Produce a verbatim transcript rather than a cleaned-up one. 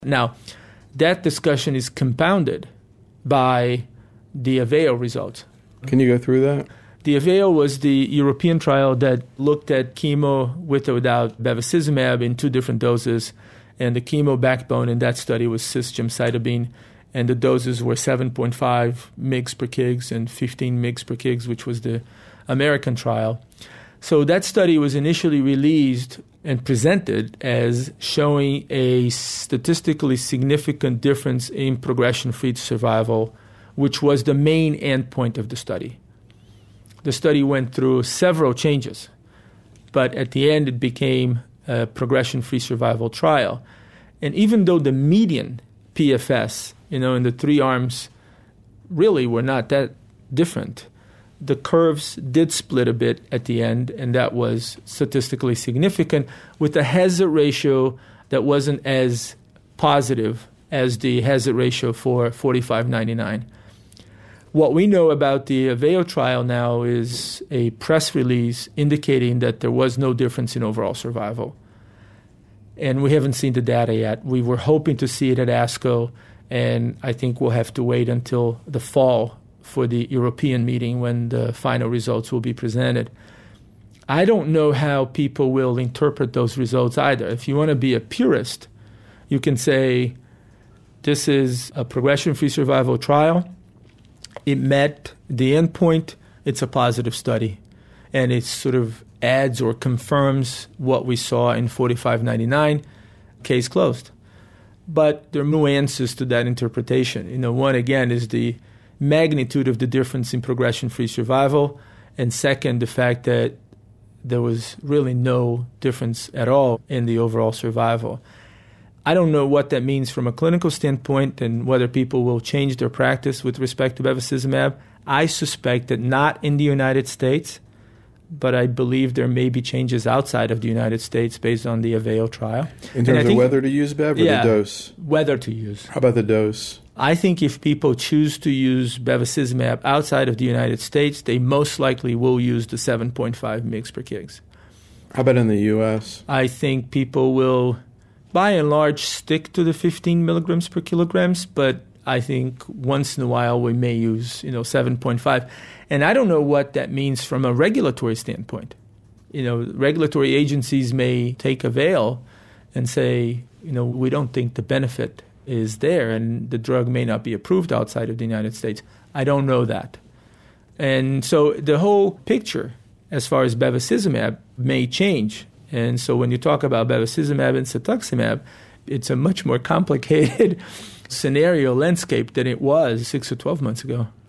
Now, that discussion is compounded by the AVEO results. Can you go through that? The AVEO was the European trial that looked at chemo with or without bevacizumab in two different doses, and the chemo backbone in that study was cisgemcitabine, and the doses were seven point five milligrams per kilogram and fifteen milligrams per kilogram, which was the American trial. So that study was initially released and presented as showing a statistically significant difference in progression-free survival, which was the main endpoint of the study. The study went through several changes, but at the end it became a progression-free survival trial. And even though the median P F S, you know, in the three arms really were not that different, the curves did split a bit at the end, and that was statistically significant with a hazard ratio that wasn't as positive as the hazard ratio for forty-five ninety-nine. What we know about the AVEO trial now is a press release indicating that there was no difference in overall survival. And we haven't seen the data yet. We were hoping to see it at ASCO, and I think we'll have to wait until the fall for the European meeting when the final results will be presented. I don't know how people will interpret those results either. If you want to be a purist, you can say this is a progression-free survival trial. It met the endpoint. It's a positive study. And it sort of adds or confirms what we saw in forty-five ninety-nine, case closed. But there are nuances to that interpretation. You know, one, again, is the magnitude of the difference in progression-free survival, and second, the fact that there was really no difference at all in the overall survival. I don't know what that means from a clinical standpoint and whether people will change their practice with respect to bevacizumab. I suspect that not in the United States, but I believe there may be changes outside of the United States based on the AVEO trial. In terms of whether to use Bev or yeah, the dose? Whether to use. How about the dose? I think if people choose to use bevacizumab outside of the United States, they most likely will use the seven point five milligrams per kilogram. How about in the U S? I think people will, by and large, stick to the fifteen milligrams per kilograms, but I think once in a while we may use, you know, seven point five. And I don't know what that means from a regulatory standpoint. You know, regulatory agencies may take AVEO and say, you know, we don't think the benefit is there, and the drug may not be approved outside of the United States. I don't know that. And so the whole picture as far as bevacizumab may change. And so when you talk about bevacizumab and cetuximab, it's a much more complicated scenario landscape than it was six or twelve months ago.